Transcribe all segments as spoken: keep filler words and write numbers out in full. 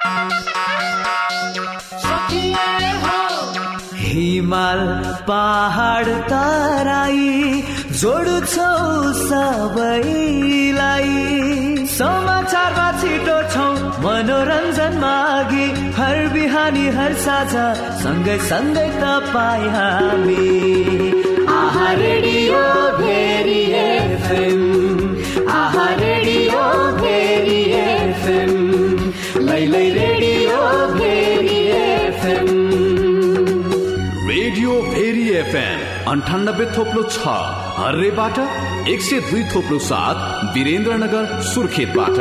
हिमाल पहाड तराई जोड्छौ सबैलाई, समाचारमा छिटो छौ मनोरञ्जनमा अघि, हर बिहानी हर साझा सँगै सँगै तपाईँ हामी। आहा रेडियो भेरी एफएम, आहा रेडियो भेरी एफएम, लैलै radio Bheri FM. Radio Bheri FM अन्ठानब्बे थोप्लो छ हर्रेबाट, एक सय दुई थोप्लो सात वीरेन्द्रनगर सुर्खेतबाट।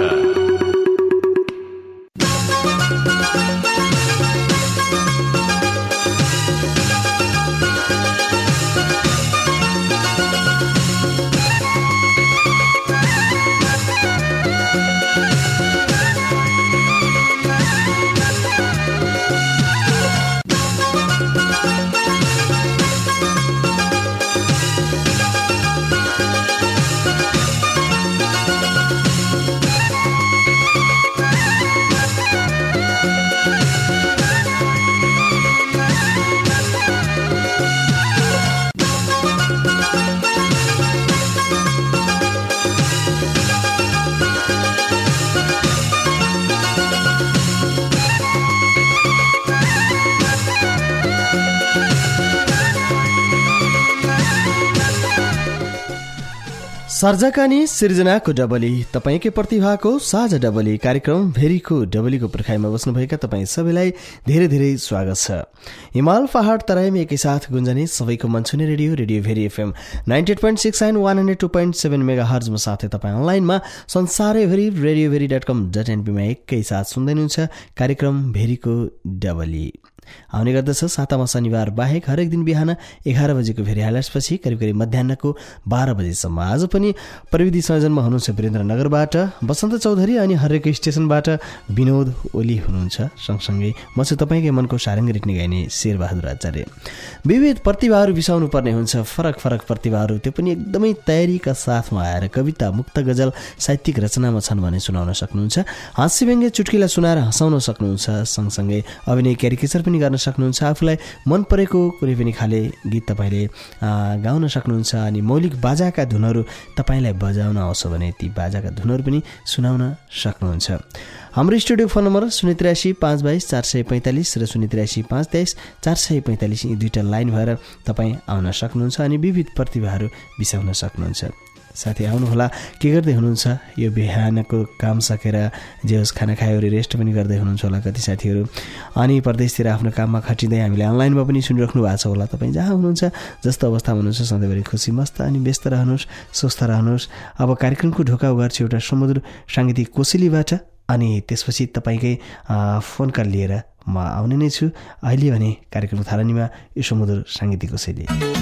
सर्जक अनि सिर्जनाको डबली, तपाईँकै प्रतिभाको साझा डबली कार्यक्रम भेरीको डबलीको पर्खाइमा बस्नुभएका तपाईँ सबैलाई धेरै धेरै स्वागत छ। हिमाल पहाड तराईमा एकैसाथ गुन्जने सबैको मन छुने radio radio Bheri FM ninety eight point six and one hundred two point seven mega हर्जमा साथै तपाईँ अनलाइनमा संसारैभरि radio Bheri dot com dot एनपीमा एकैसाथ सुन्दै हुनुहुन्छ कार्यक्रम भेरीको डबली। आउने गर्दछ सातामा शनिबार बाहेक हरेक दिन बिहान एघार बजेको भेरी हाइलाइट्सपछि करिब करिब मध्याहको बाह्र बजेसम्म। आज पनि प्रविधि संयोजनमा हुनुहुन्छ वीरेन्द्रनगरबाट बसन्त चौधरी अनि हरेक स्टेसनबाट विनोद ओली हुनुहुन्छ। सँगसँगै म चाहिँ तपाईँकै मनको सारङ्गी रेख्ने गाइने शेरबहादुर आचार्य। विविध प्रतिभाहरू बिसाउनु पर्ने हुन्छ, फरक फरक प्रतिभाहरू, त्यो पनि एकदमै तयारीका साथमा आएर कविता, मुक्त गजल, साहित्यिक रचनामा छन् भने सुनाउन सक्नुहुन्छ। हाँस्य व्यङ्ग्य चुटकिला सुनाएर हँसाउन सक्नुहुन्छ। सँगसँगै अभिनय क्यारिकेचर पनि गर्न सक्नुहुन्छ। आफूलाई मन परेको कुनै पनि खाले गीत तपाईँले गाउन सक्नुहुन्छ। अनि मौलिक बाजाका धुनहरू तपाईँलाई बजाउन आउँछ भने ती बाजाका धुनहरू पनि सुनाउन सक्नुहुन्छ। हाम्रो स्टुडियो फोन नम्बर शून्य त्रियासी पाँच बाइस चार सय पैँतालिस र शून्य त्रियासी पाँच तेइस चार सय पैँतालिस यी दुईवटा लाइन भएर तपाईँ आउन सक्नुहुन्छ अनि विविध प्रतिभाहरू बिसाउन सक्नुहुन्छ। साथी आउनुहोला, के गर्दै हुनुहुन्छ? यो बिहानको काम सकेर जे होस् खाना खायो अरे रेस्ट पनि गर्दै हुनुहुन्छ होला कति साथीहरू। अनि परदेशतिर आफ्नो काममा खटिँदै हामीले अनलाइनमा पनि सुनिराख्नु भएको छ होला। तपाईँ जहाँ हुनुहुन्छ, जस्तो अवस्थामा हुनुहुन्छ, सधैँभरि खुसी मस्त अनि व्यस्त रहनुहोस्, स्वस्थ रहनुहोस्। अब कार्यक्रमको ढोका उघार्छु एउटा सुमधुर साङ्गीतिक कोसेलीबाट, अनि त्यसपछि तपाईँकै फोन कल लिएर म आउने नै छु। अहिले भने कार्यक्रम थालनीमा यो सुमधुर साङ्गीतिक कोसेली।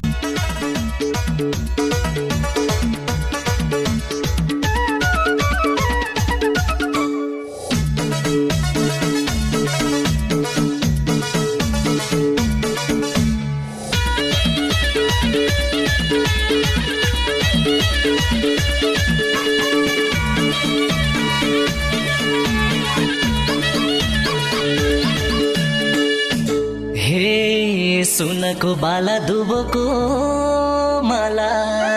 सुनको बाला दुबोको माला,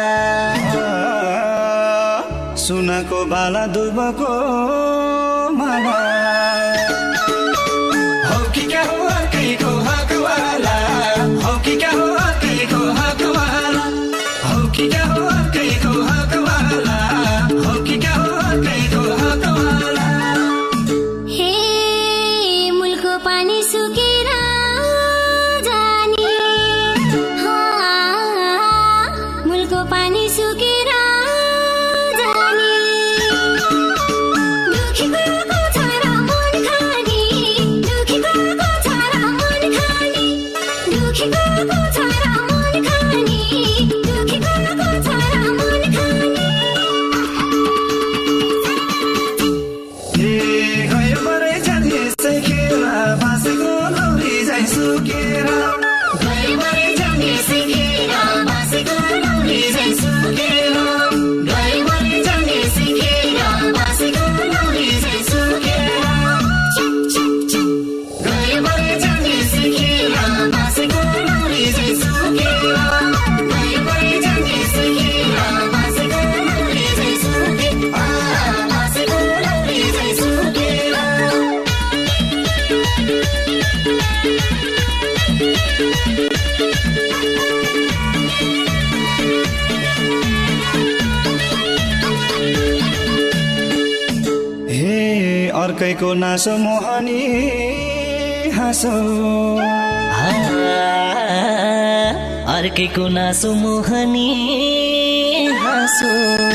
सुनको बाला दुबोको माला, हो कि क्या हो अर्कैको हकवाला, हो कि क्या हो अर्कैको हकवाला, हो कि क्या हो अर्कैको हकवाला, हो कि क्या हो अर्कैको हकवाला। हे मुलको पानी सुकेर पानी सुकेर जाने, दुखी अर्कैको नासो मोहनी हाँसो अर्कैको नासो मोहनी हाँसो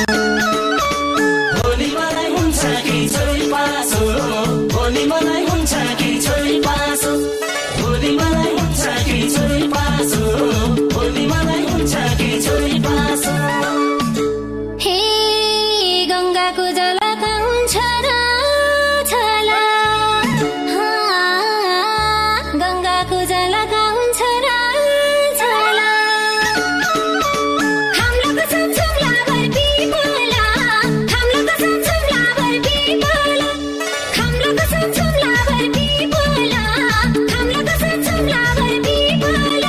भोलि मलाई हुन्छ कि छोरी पासो भोलि मलाई हुन्छ कि छोरी पासो भोलि मलाई हुन्छ कि छोरी पासो भोलि मलाई हुन्छ कि छोरी पासो हे गङ्गाको जलका हुन्छ र छला गङ्गाको जलका हुन्छ र छला हाम्रो कसम छुम्ला भर पिपला हाम्रो कसम छुम्ला भर पिपला हाम्रो कसम छुम्ला भर पिपला हाम्रो कसम छुम्ला भर पिपला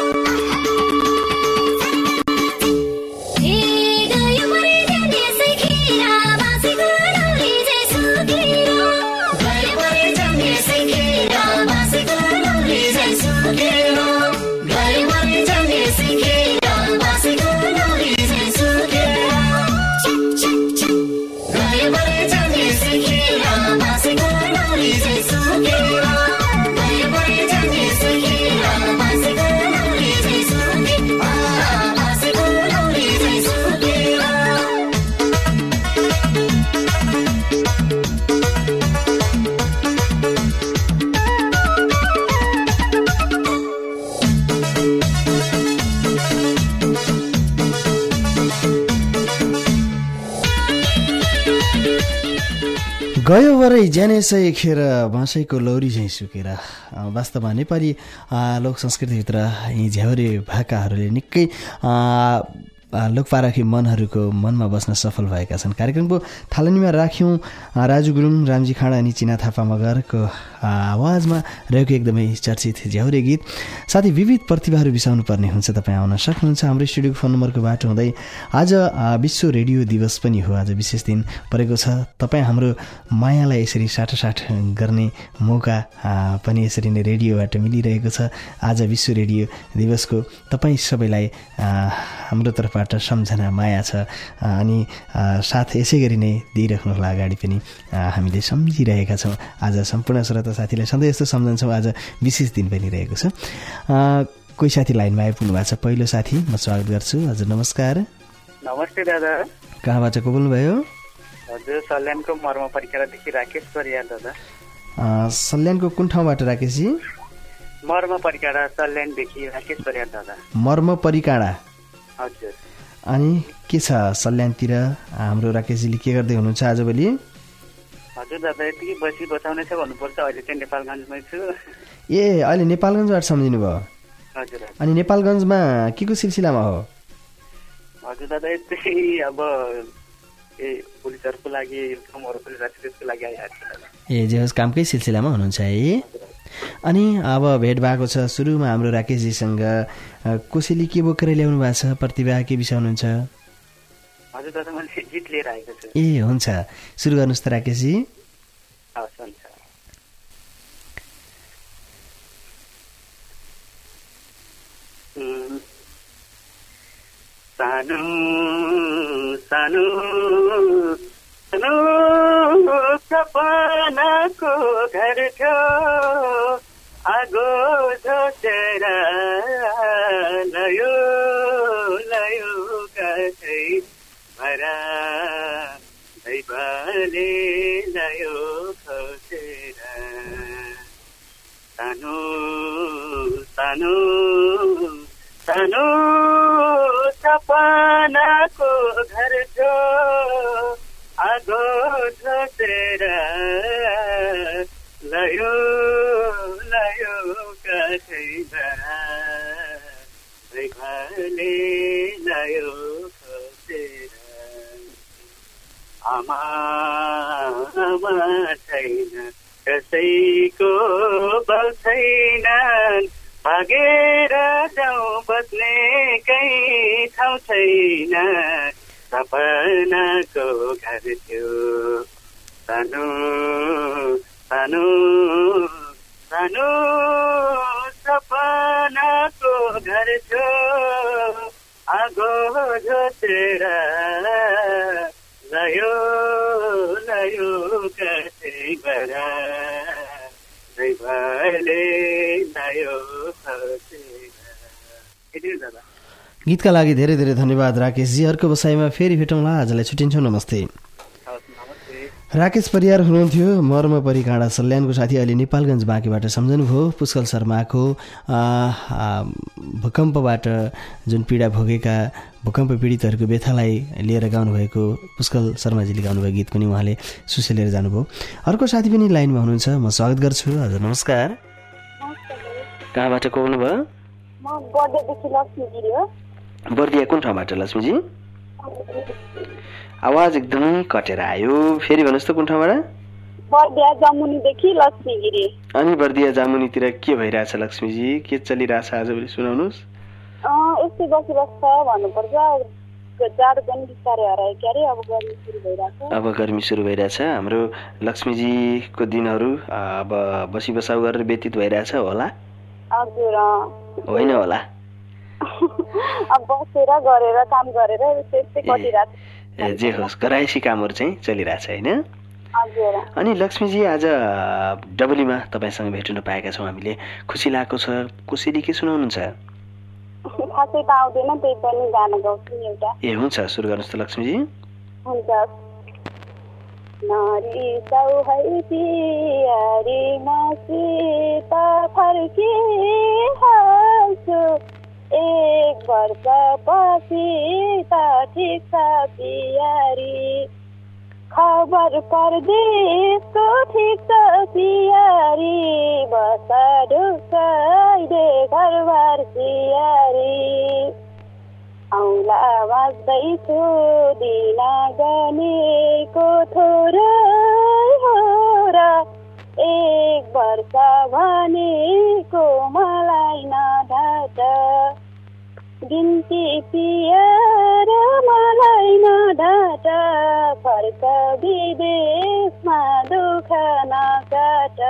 गयो वरै ज्यानेसै खेर बाँसैको लौरी झैँ सुकेर। वास्तवमा नेपाली लोक संस्कृतिभित्र यी झ्याउरे भाकाहरूले निकै लोकपारखी मनहरूको मनमा बस्न सफल भएका छन्। कार्यक्रमको थालनीमा राख्यौँ राजु गुरुङ, रामजी खाँडा अनि चिना थापा मगरको आवाजमा रहेको एकदमै चर्चित झ्याउरे गीत। साथै विविध प्रतिभाहरू बिसाउनु पर्ने हुन्छ। तपाईँ आउन सक्नुहुन्छ। हाम्रो स्टुडियोको फोन नम्बरको बाटो हुँदै आज विश्व रेडियो दिवस पनि हो। आज विशेष दिन परेको छ। तपाईँ हाम्रो मायालाई यसरी साटासाट गर्ने मौका पनि यसरी नै रेडियोबाट मिलिरहेको छ। आज विश्व रेडियो दिवसको तपाईँ सबैलाई हाम्रो तर्फबाट सम्झना माया छ अनि साथ यसै गरी नै दिइराख्नु होला अगाडि पनि हामीले सम्झिरहेका छौँ। आज सम्पूर्ण श्रोता साथीलाई सधैँ यस्तो सम्झन्छौँ। आज विशेष दिन पनि रहेको छ। कोही साथी लाइनमा आइपुग्नु भएको छ। पहिलो साथी म स्वागत गर्छु। हजुर नमस्कार। नमस्ते दादा। कहाँबाट को बोल्नुभयो? हजुर सल्यानको मर्म परिकारादेखि राकेश परियार दादा। सल्यानको कुन ठाउँबाट राकेशजी? मर्म परिकारा सल्यानदेखि राकेश परियार दादा। मर्म परिकारा। हजुर। अनि के छ सल्यानतिर हाम्रो राकेशजीले के गर्दै हुनुहुन्छ आजभोलि? हजुर दादा यतिकै बसी बचाउने छ भन्नुपर्छ। अहिले चाहिँ नेपालगञ्जमै छु। ए अहिले नेपालगञ्जबाट सम्झिनु भयो? हजुर। अनि नेपालगञ्जमा के को सिलसिलामा हो? हजुर दादा यतै अब ए पुलिसहरूको लागि कामहरू पनि राजनीतिको लागि आइरहेको छ। ए जे होस् कामकै सिलसिलामा हुनुहुन्छ है। अनि अब भेट भएको छ। सुरुमा हाम्रो राकेशजीसँग कसैले के बोकेर ल्याउनु भएको छ? प्रतिभा के बिसाउनुहुन्छ? हजुर दादा मैले गीत लिएर आएको छु। ए हुन्छ, सुरु गर्नुहोस् त राकेशजी। हवस् हुन्छ। सानो सानो सानो सपनाको घर थियो आगो झोसेर लयो लयो कसै भरा दैवले लयो खोसेर सानो सानो सानो सपनाको घर थियो आगो झोसेर लयो लयो कसै भरा दैवले लयो खोसेर आमा आमा छैन कसैको बल छैन भागेर जाउँ बस्ने कहीँ ठाउँ छैन सपनाको घर थियो सानो सानो सानो सपनाको घर थियो आगो झोसेर लयो लयो कसै बरा दैवले लायो खोजेर। यति हो दादा। गीतका लागि धेरै धेरै धन्यवाद राकेशजी। अर्को बसाइमा फेरि भेटौँला। आजलाई छुट्टिन्छौँ। नमस्ते। राकेश परियार हुनुहुन्थ्यो मर्म परी काँडा सल्यानको साथी। अहिले नेपालगञ्ज बाँकीबाट सम्झनुभयो पुष्कल शर्माको भूकम्पबाट जुन पीडा भोगेका भूकम्प पीडितहरूको व्यथालाई लिएर गाउनुभएको पुष्कल शर्माजीले गाउनुभएको गीत पनि उहाँले सुसेलेर जानुभयो। अर्को साथी पनि लाइनमा हुनुहुन्छ, म स्वागत गर्छु। हजुर नमस्कार। कहाँबाट को हुनुभयो? बर्दिया कुन ठाउँबाट लक्ष्मीजी? आवाज एकदमै कटेर आयो, फेरि भन्नुहोस् त कुन ठाउँबाट? बर्दिया जामुनीदेखि लक्ष्मीगिरी। अनि बर्दिया जामुनीतिर के भइरहेछ लक्ष्मीजी? के चलिरहेछ आजभोलि सुनाउनुहोस्। यस्तै बसिबस्छ भन्नुपर्छ। जाडो पनि बिस्तारै हरायो के अरे, अब गर्मी सुरु भइरहेछ। अब गर्मी सुरु भइरहेछ। हाम्रो लक्ष्मीजीको दिनहरू अब बसी बसाउ गरेर व्यतीत भइरहेछ होला? हजुर। होइन होला? अब बसेर गरेर काम गरेर त्यस्तै कटिरहेछ। जे होस् गराएसी कामहरू चाहिँ चलिरहेछ होइन? हजुर। अनि लक्ष्मीजी आज डबलीमा तपाईँसँग भेट्न पाएका छौँ हामीले, खुसी लागेको छ। कसरी के सुनाउनुहुन्छ? खासै त आउँदैन, त्यही पनि गाना गाउँछु नि एउटा। ए हुन्छ, सुरु गर्नुहोस् त लक्ष्मीजी। हुन्छ। नारी सौहै पियारी मसित फर्किहाल्छु, एक वर्ष पछि त ठिक छ पियारी, खबर परदेशको ठिक छ पियारी, बस ढुक्काइदे घरबार पियारी, औँला बाँच्दैछु दिन गनेको थोरै हो र, एक वर्ष भनेको मलाई नढाट, बिन्ती पिएर मलाई नढाट, फर्क विदेशमा दुःख नकाट,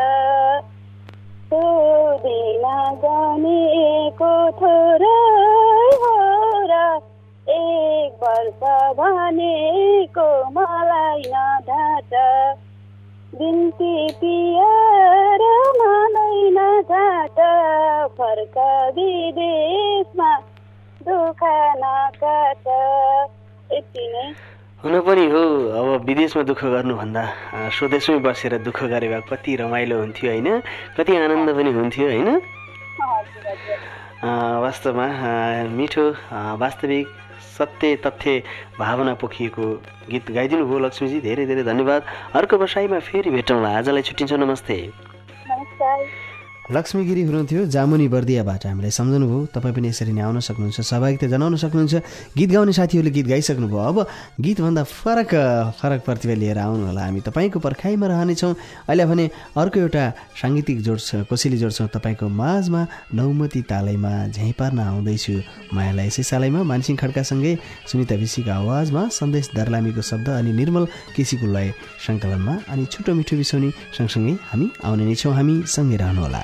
दिन गनेको थोरै हो र, एक वर्ष भनेको मलाई नढाट, बिन्ती पिएर मलाई नढाट, फर्क विदेशमा दुःख नकाट। यति नै। हुन पनि हो, अब विदेशमा दुःख गर्नुभन्दा स्वदेशमै बसेर दुःख गरे भए कति रमाइलो हुन्थ्यो होइन? कति आनन्द पनि हुन्थ्यो होइन? वास्तवमा मिठो वास्तविक सत्य तथ्य भावना पोखिएको गीत गाइदिनु भयो लक्ष्मीजी, धेरै धेरै धन्यवाद। अर्को बसाइमा फेरि भेटौँला। आजलाई छुट्टिन्छौँ। नमस्ते। नमस्कार। लक्ष्मी गिरी हुनुहुन्थ्यो जामुनी बर्दियाबाट। हामीलाई सम्झनुभयो। तपाईँ पनि यसरी नै आउन सक्नुहुन्छ, सहभागिता जनाउन सक्नुहुन्छ। गीत गाउने साथीहरूले गीत गाइसक्नुभयो। अब गीतभन्दा फरक फरक प्रतिभा लिएर आउनुहोला। हामी तपाईँको पर्खाइमा रहनेछौँ। अहिले भने अर्को एउटा साङ्गीतिक जोड कोसेली जोड्छौँ तपाईँको माझमा। नौमती तालैमा झैँ पार्न आउँदैछु मायालाई यसै सालैमा। मानसिंह खड्कासँगै सुनिता विशीको आवाजमा सन्देश दर्लामीको शब्द अनि निर्मल केसीको लय सङ्कलनमा। अनि छुटो मिठो बिसौनी सँगसँगै हामी आउने नै छौँ। हामी सँगै रहनुहोला।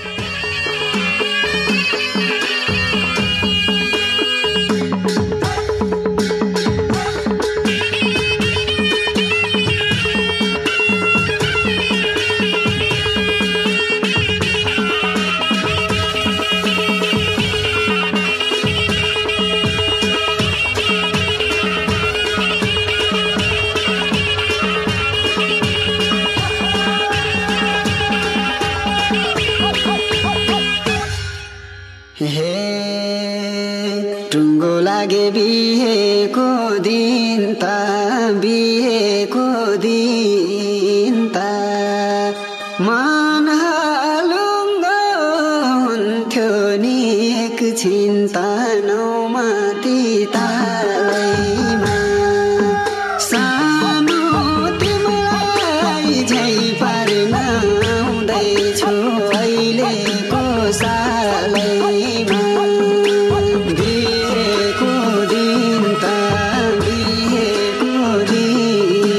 लागे बिहेको दिन त बिहेको दिन त मन हालुङ्ग हुन्थ्यो नि एकछिन त नौमती तालैमा। सानो तिमीलाई झै पार्न आउँदैछु अहिलेको सालैमा। बिहेको दिन त बिहेको दिन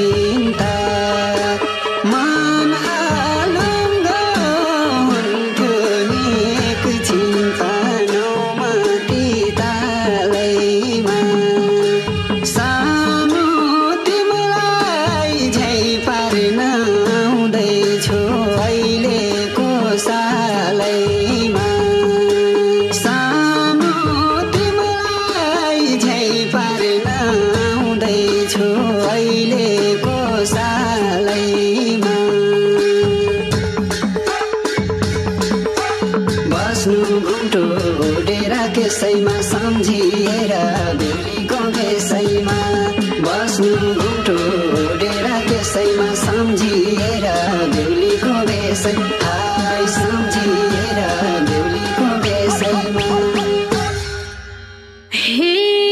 त्यसैमा सम्झिएर बेहुलीको भेषैमा बस्नु घुम्टो डेरा त्यसैमा सम्झिएर बेहुलीको भेषै हाय सम्झिएर बेहुलीको भेषैमा हे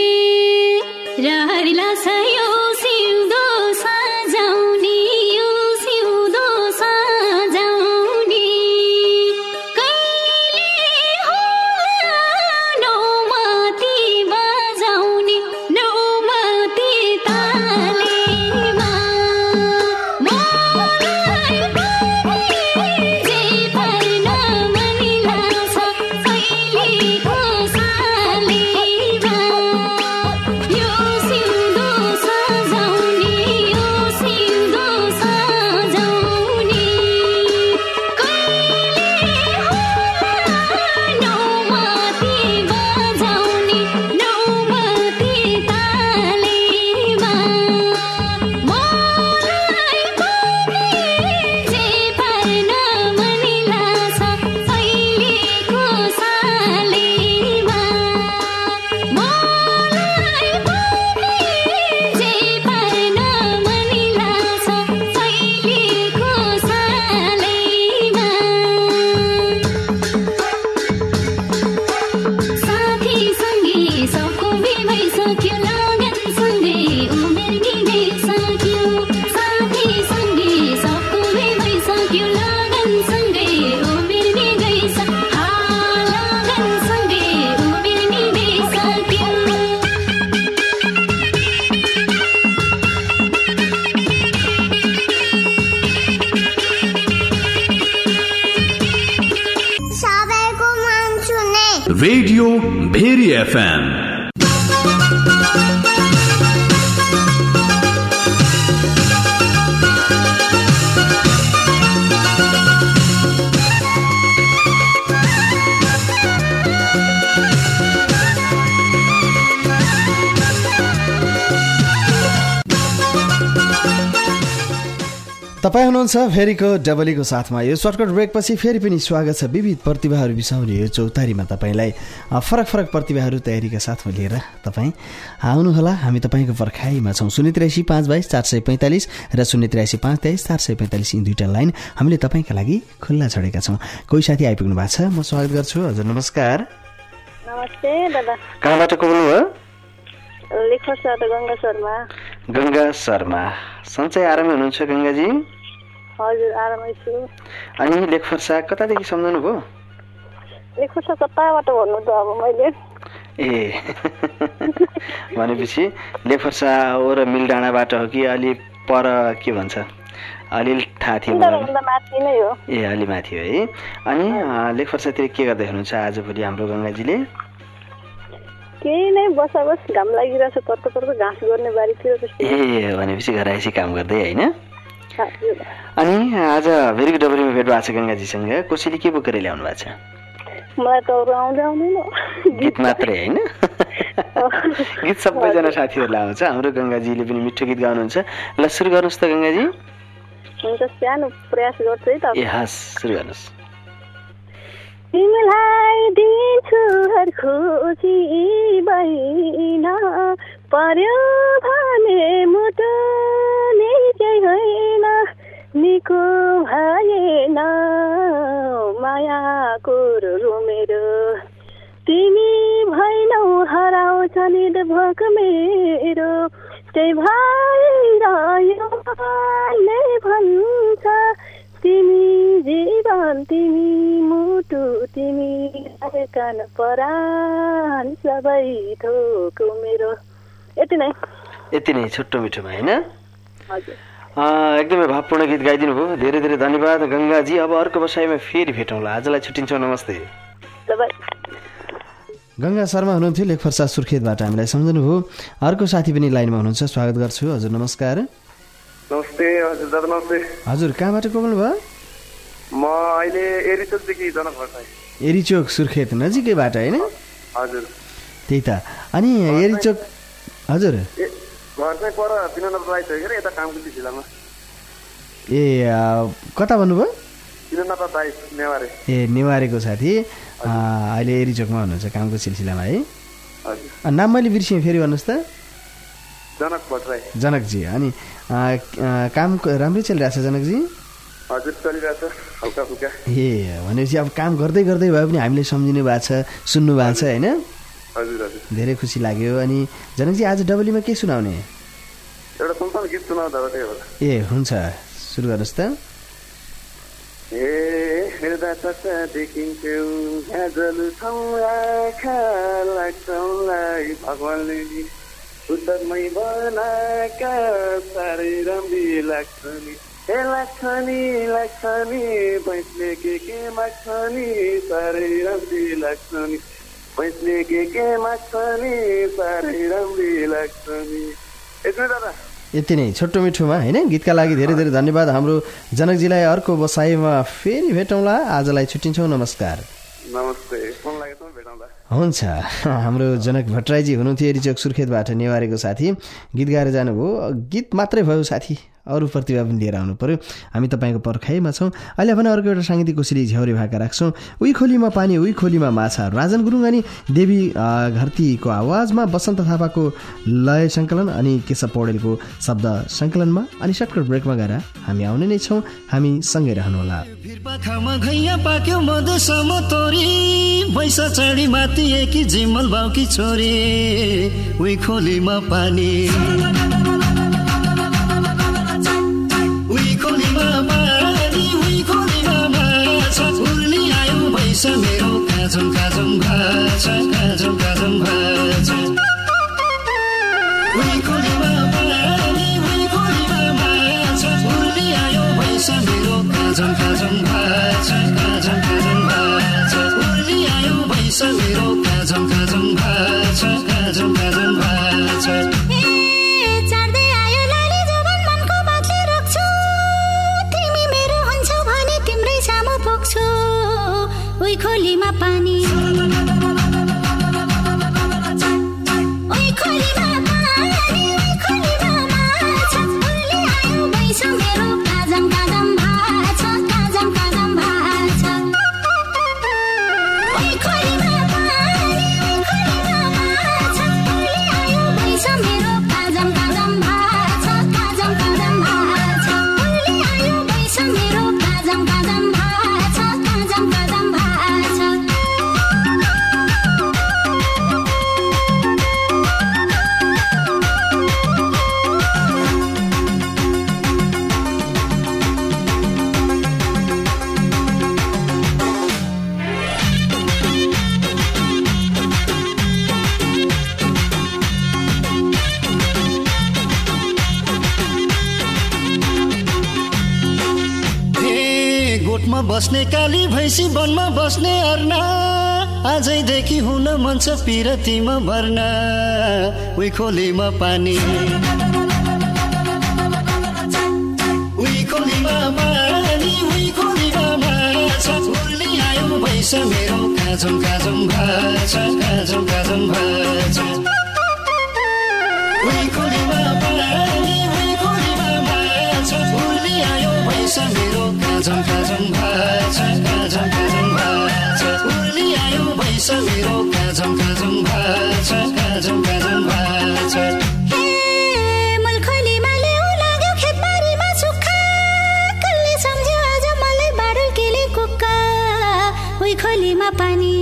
रारिला सयो सिउँदो सजाउने यो सिउँदो सजाउने कहिले होला नौमती बजाउने नौमती तालेमा मलाई पनि जे पर्न मनी लाग्छ कहिलेको सालेमा यो सिउँदो सजाउने यो सिउँदो सजाउने कहिले होला नौमती बजाउने नौमती तालेमा मलाई पनि जे पर्न मनी लाग्छ कहिलेको सालेमा मलाई पनि जे पर्न मनी लाग्छ कहिलेको सालेमा साथी सँगै सबको भइसक्यो लगन सँगै उमेर निभइसक्यो साथी सँगै सबको भइसक्यो लगन सँगै उमेर निभइसक्यो हा लगन सँगै उमेर निभइसक्यो सबैको मन सुने रेडियो भेरी एफएम तपाईँ हुनुहुन्छ फेरिको डबलीको साथमा। यो सर्टकट ब्रेकपछि फेरि पनि स्वागत छ। विविध प्रतिभाहरू बिसाउने यो चौतारीमा तपाईँलाई फरक फरक प्रतिभाहरू तयारीका साथमा लिएर तपाईँ आउनुहोला। हामी तपाईँको पर्खाइमा छौँ। शून्य त्रियासी पाँच बाइस चार सय पैँतालिस र शून्य त्रियासी पाँच तेइस चार सय पैँतालिस यी दुईवटा लाइन हामीले तपाईँका लागि खुल्ला छोडेका छौँ। कोही साथी आइपुग्नु भएको छ, म स्वागत गर्छु। हजुर नमस्कार। नमस्ते दादा। कहाँबाट को बोल्नुभयो? लेखसाट गङ्गा शर्मा। गङ्गा शर्मा। सन्चै आरामै हुनुहुन्छ गङ्गाजी? हजुर आरामै छु। अनि लेखफर्सा कतादेखि सम्झाउनु भयो? लेखसा कताबाट भन्नु त अब मैले ए भनेपछि लेखफर्सा हो र मिलडाँडाबाट हो कि अलि पर के भन्छ अलि थाहा थियो माथि नै हो। ए अलि माथि हो है। अनि लेखफर्सातिर के गर्दै हुनुहुन्छ आजभोलि हाम्रो गङ्गाजीले? केही नै बसाबस घाम लागिरहेछ तर्क तर्क घाँस गर्ने बारीतिर त्यस्तो। ए भनेपछि घराइसी काम गर्दै होइन? अनि आज भेरी डबरीमा भेट भएको छ गङ्गाजीसँग। कसैले के बोकेर ल्याउनु भएको छ? मलाई त अरू आउँदै आउँदैन, गीत मात्रै होइन? गीत सबैजना साथीहरूलाई आउँछ। हाम्रो गङ्गाजीले पनि मिठो गीत गाउनुहुन्छ। ल सुरु गर्नुहोस् त गङ्गाजी। हुन्छ सानो प्रयास गर्छु है त। ए हस् सुरु गर्नुहोस्। तिमीलाई दिन्छु हर खोजी बैन पर्यो भने मुटु निकै होइन निको भएन मायाको मेरो तिमी भैनौ हराउँछ निधभोक मेरो त्यही भइरह्यो नै भन्छ तिमी जीवन तिमी मुटु तिमी कान परान सबै थोक मेरो। यति नै यति नै छोटो मिठोमा होइन? हजुर एकदमै भावपूर्ण गीत गाइदिनु भयो। धेरै धेरै धन्यवाद गङ्गाजी। अब अर्को बसाइमा फेरि भेटौँला। आजलाई छुट्टिन्छौँ। नमस्ते। गङ्गा शर्मा हुनुहुन्थ्यो लेखफर्सा सुर्खेतबाट हामीलाई सम्झनु भयो। अर्को साथी पनि लाइनमा हुनुहुन्छ, स्वागत गर्छु। हजुर नमस्कार। नमस्ते हजुर दादा। नमस्ते हजुर कहाँबाट को बोल्नु भयो? म अहिले एरिचोकदेखि जनकभर। एरिचोक सुर्खेत नजिकैबाट होइन? हजुर त्यही त। अनि एरिचोक हजुर घर चाहिँ पर विनोद राई छ के यता कामकुली जिल्लामा। ए कता भन्नुभयो? किननापा बाई नेवारे। ए नेवारेको साथी अहिले एरिचोकमा हुनुहुन्छ कामको सिलसिलामा है। हजुर। नाम मैले बिर्सेँ फेरि भन्नुहोस् त। जनक भट्टराई। जनकजी अनि काम राम्रै चलिरहेछ जनकजी? हजुर चलिरहेछ हल्का फुल्का। ए भनेपछि अब काम गर्दै गर्दै भए पनि हामीले सम्झिनु भएको छ सुन्नु भएको छ होइन? हजुर हजुर। धेरै खुसी लाग्यो। अनि जनकजी आज डबलीमा के सुनाउने? एउटा सुनसान गीत सुनाउँदा हो त्यही भएर। ए हुन्छ सुरु गर्नुहोस् त। ए हेर्दा चच्चा देखिन्थ्यौ गाजल आँखा लाग्छौलाई भगवानले उत्तरमै बनाएका साह्रै राम्री लाग्छ नि। ए लाग्छ नि लाग्छ नि भैँसले के के माग्छ नि साह्रै राम्री लाग्छ नि। भैँसले के के माग्छ नि साह्रै राम्री लाग्छ नि। यति दादा यति नै छोटो मिठोमा होइन। गीतका लागि धेरै धेरै धन्यवाद। हाम्रो जनकजीलाई अर्को बसाइमा फेरि भेटौँला। आजलाई छुट्टिन्छौँ। नमस्कार। नमस्ते। फोन लागेसम्म भेटौँला। हुन्छ। हाम्रो जनक भट्टराईजी हुनुहुन्थ्यो एरिचोक सुर्खेतबाट नेवारेको साथी। गीत गाएर जानुभयो। गीत मात्रै भयो साथी, अरू प्रतिभा पनि लिएर आउनु पर्यो। हामी तपाईँको पर्खाइमा छौँ। अहिले भने अर्को एउटा साङ्गीतिक कोसिली झ्याउरे भाका राख्छौँ। उही खोलीमा पानी उही खोलीमा माछा, राजन गुरुङ अनि देवी घरतीको आवाजमा बसन्त थापाको लय सङ्कलन अनि केशव पौडेलको शब्द सङ्कलनमा। अनि सर्टकट ब्रेकमा गएर हामी आउने नै छौँ। हामी सँगै रहनुहोला। जिमल बाउकी छोरी उही खोलीमा पानी उही खोलीमा पानी उही खोलीमा माछा उर्ली आयो भैँस मेरो काजम काजम भाषा काजम काजम भाषा उही खोलीमा पानी उही खोलीमा माछा उर्ली आयो भैँस मेरो काजम काजम भाषा काजम काजम भाषा उर्ली आयो भैँस मेरो काजम काजम भाषा काजम काजम भाषा। चार्दै आयो लाली जवान मनको बाटले रोक्छु, तिमी मेरो हुन्छौ भने तिम्रै सामु पुग्छु। उही खोलीमा पानी उही खोलीमा पानी उही खोलीमा माछा उर्ली आयो भैँस मेरो काजम काजम भाषा काजम काजम भाषा। उही खोलीमा बस्ने काली भैँसी वनमा बस्ने अर्ना आजैदेखि हुन मन छ पिरतीमा भर्ना। उही खोलीमा पानी उही खोलीमा पानी उही खोलीमा माछा उर्ली आयो भैँस मेरो काजम काजम भाषा काजम काजम भाषा उही खोलीमा पानी उही खोलीमा माछा उर्ली आयो भैँस मेरो काजम काजम भाषा काजम काजम भाषा उर्ली आयो भैँस मेरो काजम काजम भाषा काजम काजम भाषा। मलखोलीमा ल्याउ लाग्यो खेतबारीमा सुक्खा, कसले सम्झ्यो आज मलाई बाडल केले कुक्का। उही खोलीमा पानी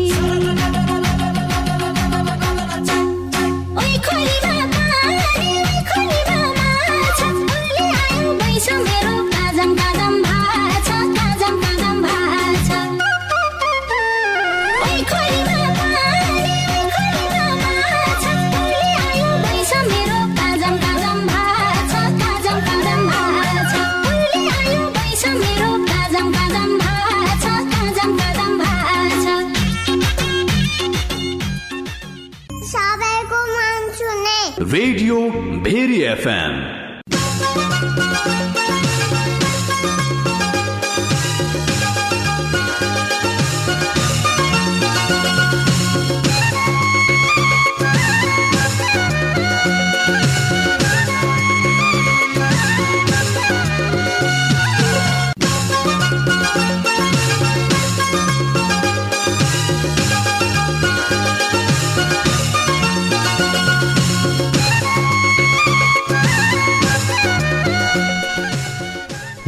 उही खोलीमा पानी उही खोलीमा माछा उर्ली आयो भैँस मेरो काजम काजम भाषा काजम काजम भाषा। उही खोलीमा पानी उही खोलीमा माछा उर्ली आयो भैँस मेरो काजम काजम भाषा काजम काजम भाषा उर्ली आयो भैँस मेरो काजम काजम भाषा काजम काजम भाषा। सबैको मन सुने रेडियो भेरी एफएम।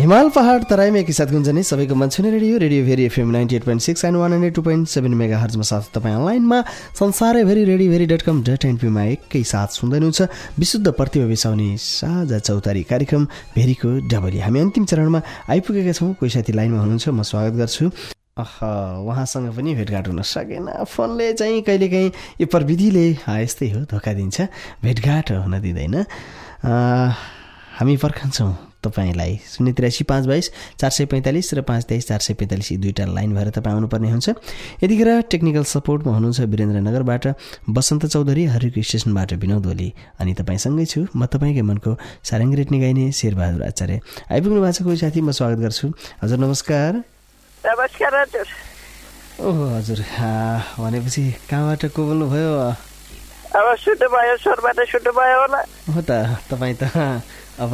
हिमाल पहाड तराईमा एकैसाथ गुन्जने सबैको मन छुने radio radio Bheri FM ninety eight point six and one hundred two point seven mega हर्जमा साथ तपाईँ अनलाइनमा संसारैभरि radio Bheri dot com dot एनपीमा एकैसाथ सुन्दै हुनुहुन्छ विशुद्ध प्रतिभा बिसाउने साझा चौतारी कार्यक्रम भेरीको डबली। हामी अन्तिम चरणमा आइपुगेका छौँ। कोही साथी लाइनमा हुनुहुन्छ, म स्वागत गर्छु। अह उहाँसँग पनि भेटघाट हुन सकेन। फोनले चाहिँ कहिलेकाहीँ यो प्रविधिले यस्तै हो, धोका दिन्छ, भेटघाट हुन दिँदैन। हामी पर्खन्छौँ तपाईँलाई शून्य त्रियासी पाँच बाइस चार सय पैँतालिस र पाँच तेइस चार सय पैँतालिस यी दुईवटा लाइन भएर तपाईँ आउनुपर्ने हुन्छ। यतिखेर टेक्निकल सपोर्टमा हुनुहुन्छ वीरेन्द्रनगरबाट वसन्त चौधरी, हरिको स्टेसनबाट विनोद ओली, अनि तपाईँसँगै छु म तपाईँकै मनको सारङ्ग रेट्ने गाइने शेरबहादुर आचार्य। आइपुग्नु भएको छ कोही साथी, म स्वागत गर्छु। हजुर नमस्कार। नमस्कार हजुर। ओहो हजुर, भनेपछि कहाँबाट को बोल्नुभयो? अब सुन्नुभयो, स्वरबाट सुन्नुभयो होला। हो त, तपाईँ त अब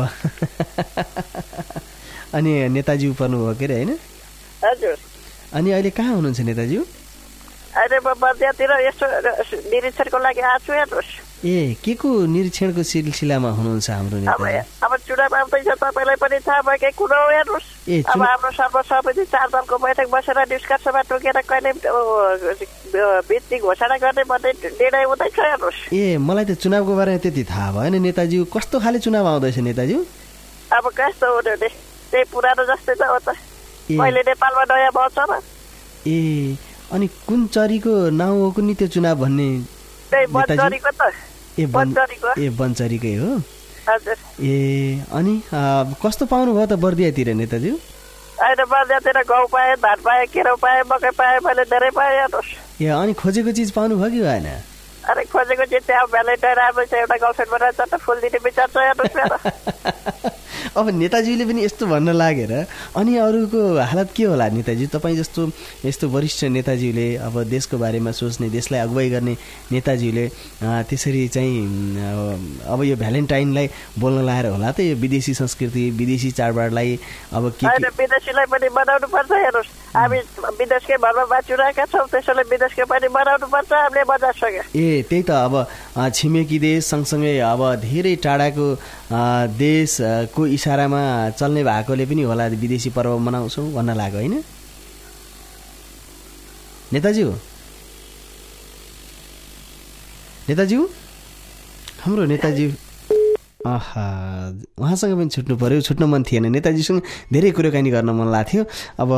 अनि नेताजी पर्नुभयो के अरे, होइन? हजुर। अनि अहिले कहाँ हुनुहुन्छ नेताजी? अहिले म बर्दियातिर यसो निरीक्षणको लागि आएको छु। हेर्नुहोस्, ए के को निरीक्षणको सिलसिलामा हुनुहुन्छ हाम्रो नेताजी? अब चुनाव आउँदैछ, तपाईँलाई पनि थाहा भएकै कुरो हो। हेर्नुहोस्, अब हाम्रो सर्वसम्मति चार दलको बैठक बसेर निष्कर्षमा टोकेर कहिले भित्ति घोषणा गर्ने भन्ने निर्णय हुँदैछ। हेर्नुहोस्, ए मलाई त चुनावको बारेमा त्यति थाहा भएन नेताजी। कस्तो खाले चुनाव आउँदैछ नेताजी? अब कस्तो हुने नि, त्यही पुरानो जस्तै त हो त, मैले नेपालमा नयाँ भएको छ र। ए अनि कुन चरीको नाउँ हो कुनै त्यो चुनाव भन्ने? त्यही बनचरीको त। ए बनचरीको, ए बनचरीकै हो। हजुर। ए अनि कस्तो पाउनुभयो त बर्दियातिर नेताजी? अहिले बर्दियातिर गहुँ पाएँ, धान पाएँ, केराउ पाएँ, मकै पाएँ, मैले धेरै पाएँ। हेर्नुहोस्, ए अनि खोजेको चिज पाउनुभयो कि भएन? अरे खोजेको चिज त्यहाँ भ्यालेन्टाइन राम्रो छ, एउटा गर्लफ्रेन्ड बनाएर चट्ट फुल दिने विचार छ। हेर्नुहोस् मेरो। अब नेताजीले पनि यस्तो भन्न लागेर अनि अरूको हालत के होला नेताजी? तपाईँ जस्तो यस्तो वरिष्ठ नेताजीले, अब देशको बारेमा सोच्ने, देशलाई अगुवाई गर्ने नेताजीले त्यसरी चाहिँ अब यो भ्यालेन्टाइनलाई बोल्न लाएर होला त यो विदेशी संस्कृति, विदेशी चाडबाडलाई अब के विदेशीलाई पनि बनाउनु पर्छ। हेर्नुहोस्, हामी विदेशकै भरमा बाँचिरहेका छौँ, त्यसैले विदेशकै पनि बनाउनु पर्छ। हामीले बजारसँग ए त्यही त, अब छिमेकी देश सँगसँगै अब धेरै टाढाको देशको इसारामा चल्ने भएकोले पनि होला विदेशी पर्व मनाउँछौँ भन्न लाग्यो, होइन नेताजी? हो नेताजी, हाम्रो नेताजी आहा उहाँसँग पनि छुट्नु पर्यो, छुट्न मन थिएन। नेताजीसँग धेरै कुराकानी गर्न मन लाग्थ्यो। अब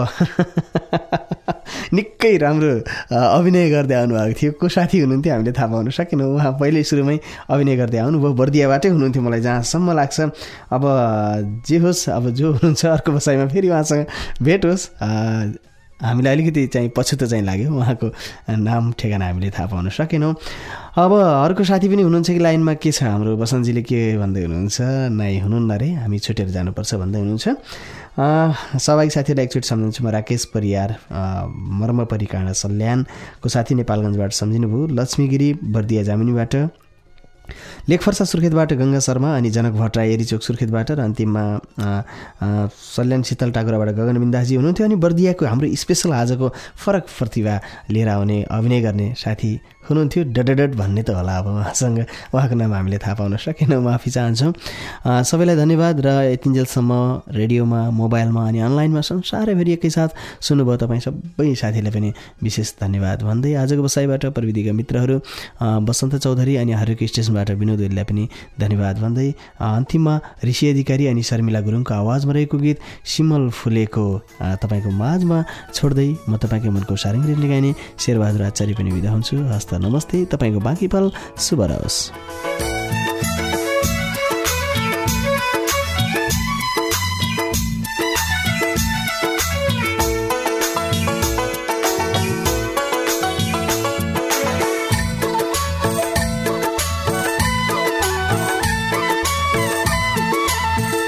निकै राम्रो अभिनय गर्दै आउनुभएको थियो। को साथी हुनुहुन्थ्यो हामीले थाहा पाउन सकेनौँ। उहाँ पहिल्यै सुरुमै अभिनय गर्दै आउनुभयो, बर्दियाबाटै हुनुहुन्थ्यो मलाई जहाँसम्म लाग्छ। अब जे होस्, अब जो हुनुहुन्छ अर्को बसाइमा फेरि उहाँसँग भेट होस्। हामीलाई अलिकति चाहिँ पछुतो चाहिँ लाग्यो, उहाँको नाम ठेगाना हामीले थाहा पाउन सकेनौँ। अब अर्को साथी पनि हुनुहुन्छ कि लाइनमा? के छ हाम्रो बसन्तजीले के भन्दै हुनुहुन्छ? नाइ हुनुहुन्न रे, हामी छुटेर जानुपर्छ भन्दै हुनुहुन्छ। सहभागी साथीहरूलाई एकचोटि सम्झिन्छु म। राकेश परियार मर्म परिकाँडा सल्यानको साथी नेपालगञ्जबाट सम्झिनुभयो। लक्ष्मीगिरी बर्दिया जामिनीबाट, लेखफर्सा सुर्खेतबाट गङ्गा शर्मा, अनि जनक भट्टराई एरीचोक सुर्खेतबाट, र अन्तिममा सल्यान शीतल टाकुराबाट गगन बिन्दासजी हुनुहुन्थ्यो। अनि बर्दियाको हाम्रो स्पेसल आजको फरक प्रतिभा लिएर आउने अभिनय गर्ने साथी हुनुहुन्थ्यो, डडडड भन्ने त होला। अब उहाँसँग उहाँको नाम हामीले थाहा पाउन सकेनौँ, माफी चाहन्छौँ। सबैलाई धन्यवाद। र यतिन्जेलसम्म रेडियोमा, मोबाइलमा अनि अनलाइनमा संसारैभरि एकैसाथ सुन्नुभयो तपाईँ सबै साथीलाई पनि विशेष धन्यवाद भन्दै आजको बसाइबाट प्रविधिका मित्रहरू वसन्त चौधरी अनि हरिको स्टेसनबाट विनोद ओलीलाई पनि धन्यवाद भन्दै अन्तिममा ऋषि अधिकारी अनि शर्मिला गुरुङको आवाजमा रहेको गीत सिमल फुलेको तपाईँको माझमा छोड्दै म तपाईँको मनको सारङ्ग रेट्ने गाइने शेरबहादुर आचार्य पनि बिदा हुन्छु। हस्त नमस्ते। तपाईँको बाँकी पल शुभ रहोस्।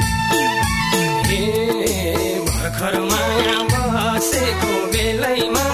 भर्खरमा बसेको बेलैमा